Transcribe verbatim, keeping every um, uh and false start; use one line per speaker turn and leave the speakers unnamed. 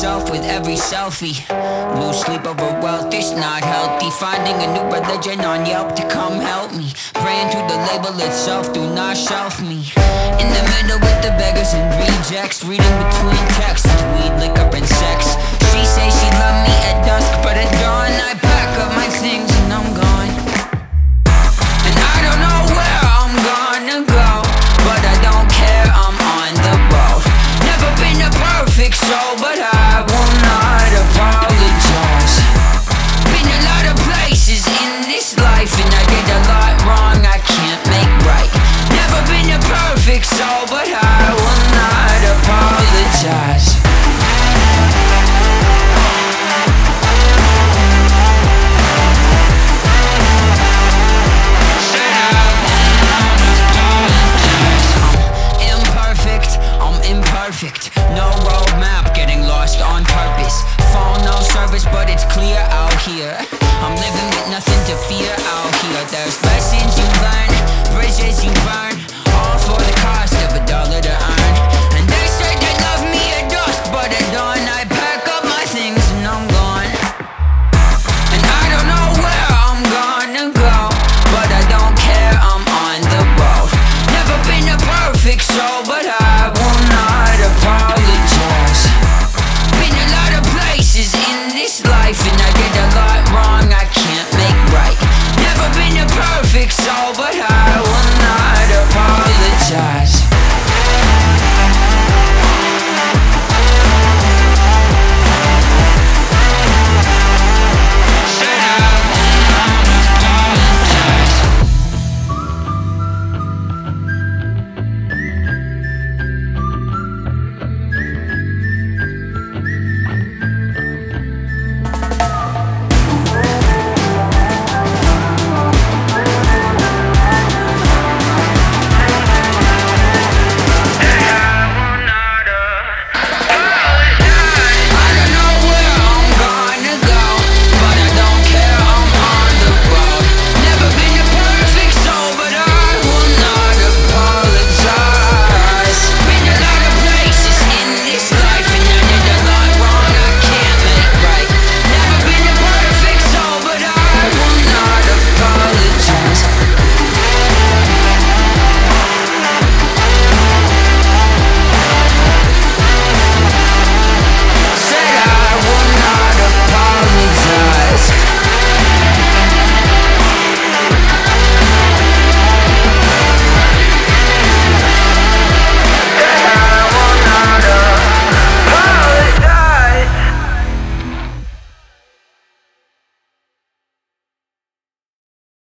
myself with every selfie. Lose sleep over wealth, it's not healthy. Finding a new religion on Yelp to come help me. Praying to the label itself, do not shelf me. In the middle with the beggars and rejects, reading between texts, weed, liquor and sex. She say she love me at